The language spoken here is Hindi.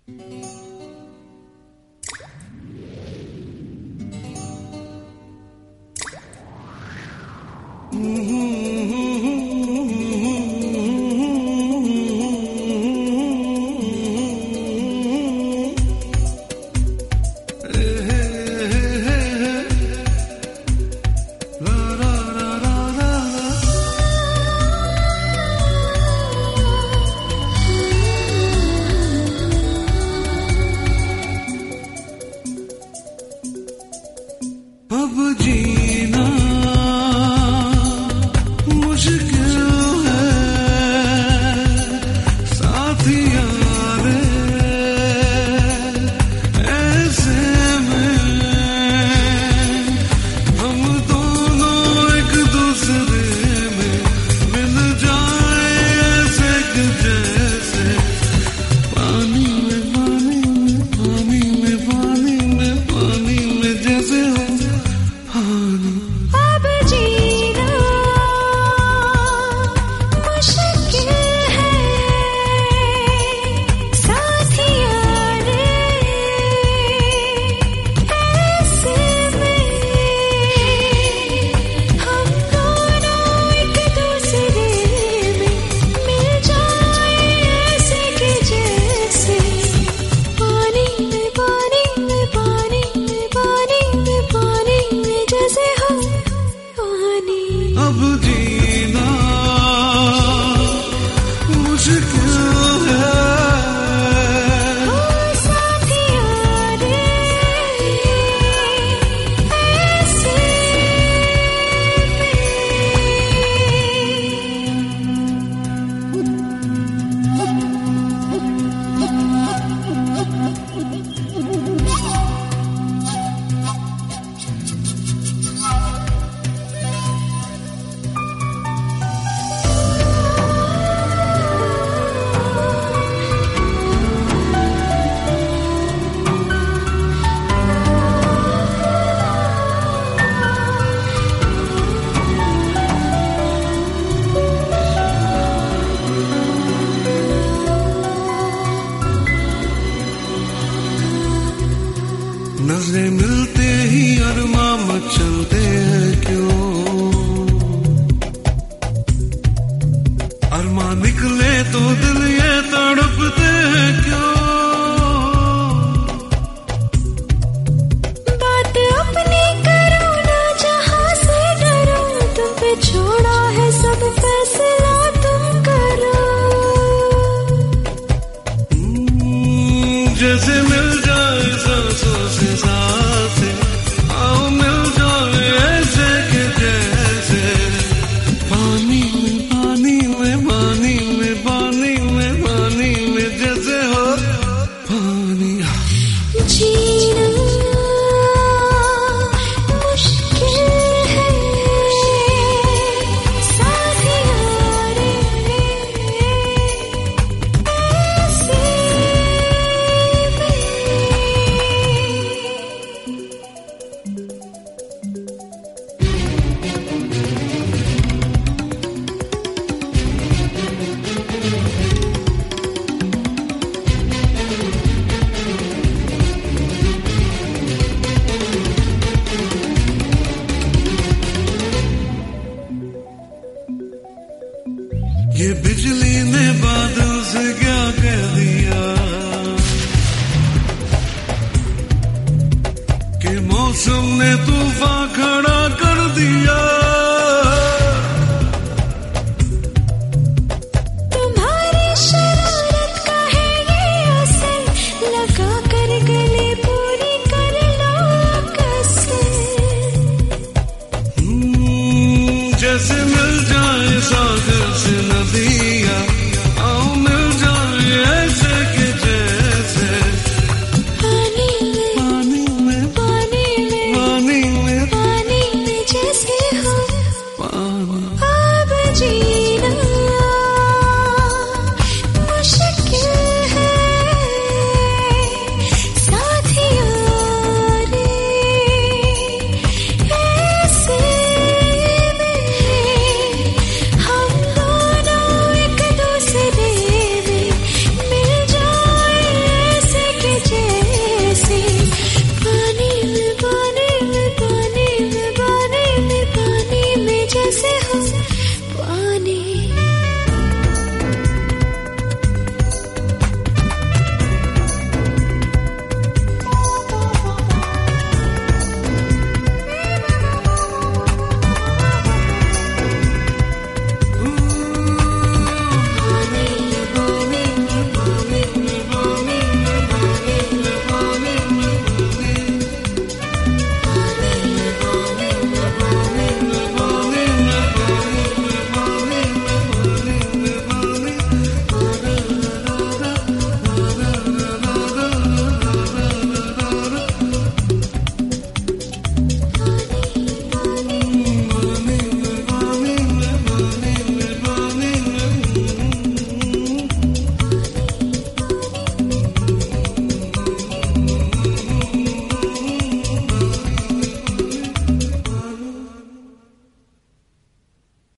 अब जीना मुश्किल है साथिया रे, ऐसे में हम दोनों एक दूसरे में मिल जाए ऐसे कि जैसे पानी में पानी में पानी में पानी में पानी में जैसे हो पानी। अब जीना मुश्किल है साथिया रे, ऐसे में हम दोनों एक दूसरे में मिल जाए ऐसे कि जैसे पानी में पानी में पानी में पानी में पानी में जैसे हो पानी। अब जीना मुश्किल है ओ साथिया रे, ऐसे नजरें मिलते ही अरमां मचलते हैं क्यों, अरमां निकले तो दिल ये तड़पते हैं क्यों। बात अपनी करो ना जहाँ से डरो, तुम पे छोड़ा है सब फैसला तुम करो। जैसे मिल जाए सांसों से सांसें, आओ मिल जाए ऐसे कि जैसे पानी में पानी में पानी में पानी में पानी में जैसे हो पानी। जीना मुश्किल है साथिया रे, ऐसे में ये बिजली ने बादल से क्या कह दिया कि मौसम ने तूफान खड़ा